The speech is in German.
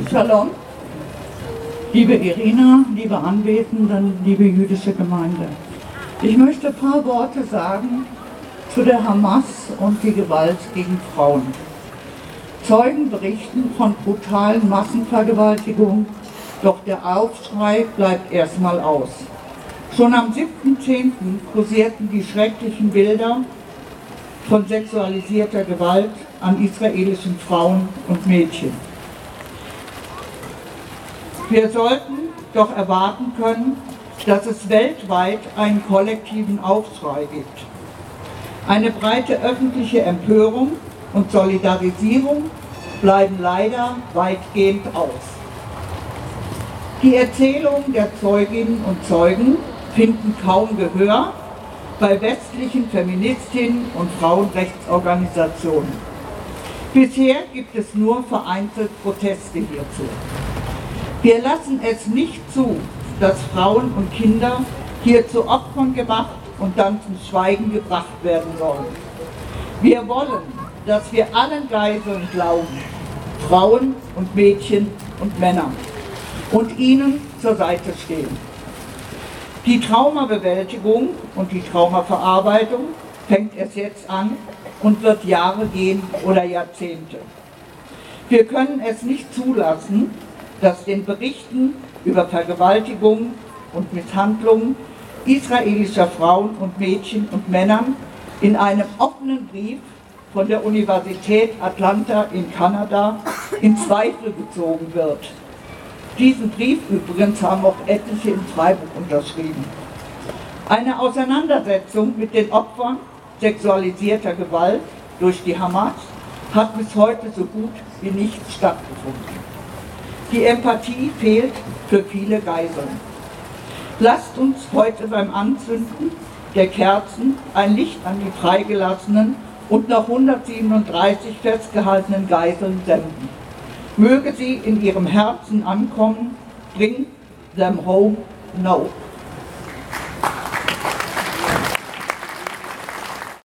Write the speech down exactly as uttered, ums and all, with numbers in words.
Shalom, liebe Irina, liebe Anwesenden, liebe jüdische Gemeinde. Ich möchte ein paar Worte sagen zu der Hamas und die Gewalt gegen Frauen. Zeugen berichten von brutalen Massenvergewaltigungen, doch der Aufschrei bleibt erstmal aus. Schon am siebten zehnten kursierten die schrecklichen Bilder von sexualisierter Gewalt an israelischen Frauen und Mädchen. Wir sollten doch erwarten können, dass es weltweit einen kollektiven Aufschrei gibt. Eine breite öffentliche Empörung und Solidarisierung bleiben leider weitgehend aus. Die Erzählungen der Zeuginnen und Zeugen finden kaum Gehör bei westlichen Feministinnen und Frauenrechtsorganisationen. Bisher gibt es nur vereinzelt Proteste hierzu. Wir lassen es nicht zu, dass Frauen und Kinder hier zu Opfern gemacht und dann zum Schweigen gebracht werden sollen. Wir wollen, dass wir allen Geiseln glauben, Frauen und Mädchen und Männer, und ihnen zur Seite stehen. Die Traumabewältigung und die Traumaverarbeitung fängt erst jetzt an und wird Jahre gehen oder Jahrzehnte. Wir können es nicht zulassen, dass den Berichten über Vergewaltigungen und Misshandlungen israelischer Frauen und Mädchen und Männern in einem offenen Brief von der Universität Atlanta in Kanada in Zweifel gezogen wird. Diesen Brief übrigens haben auch etliche in Freiburg unterschrieben. Eine Auseinandersetzung mit den Opfern sexualisierter Gewalt durch die Hamas hat bis heute so gut wie nicht stattgefunden. Die Empathie fehlt für viele Geiseln. Lasst uns heute beim Anzünden der Kerzen ein Licht an die freigelassenen und noch hundertsiebenunddreißig festgehaltenen Geiseln senden. Möge sie in ihrem Herzen ankommen. Bring them home now.